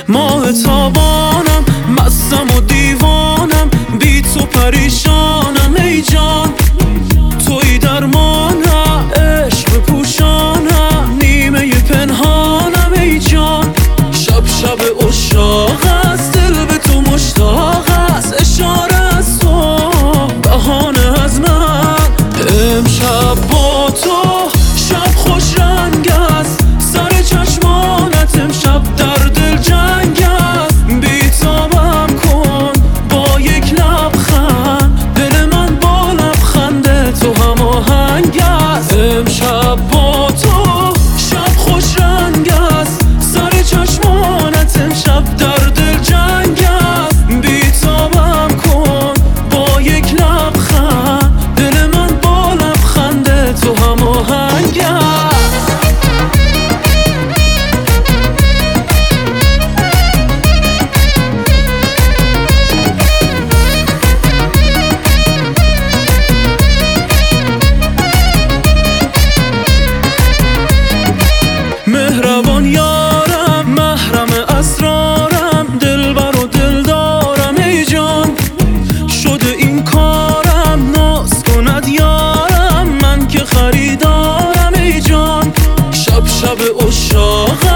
ماه تابانم، مستم و دیوانم، بی تو پریشانم ای جان. توی درمانم، عشق بپوشانم، نیمه پنهانم ای جان. شب شب عشاق است، دل به تو مشتاق است، اشاره از تو، بهانه از من. امشب با تو شب خوش رنگ است، سر چشمانت امشب در دل جنگ است. بی‌تابم کن با یک لبخند، دل من با لبخند تو هماهنگ است. امشب با تو شب خوش رنگ است، سر چشمانت امشب در دل جنگ است. بی‌تابم کن با یک لبخند، دل من با لبخند تو هماهنگ است. مهربان یارم، محرم اسرارم، دلبر و دلدارم ای جان. شده این کارم، ناز کند یارم، من که خریدارم ای جان. شب شب عشاق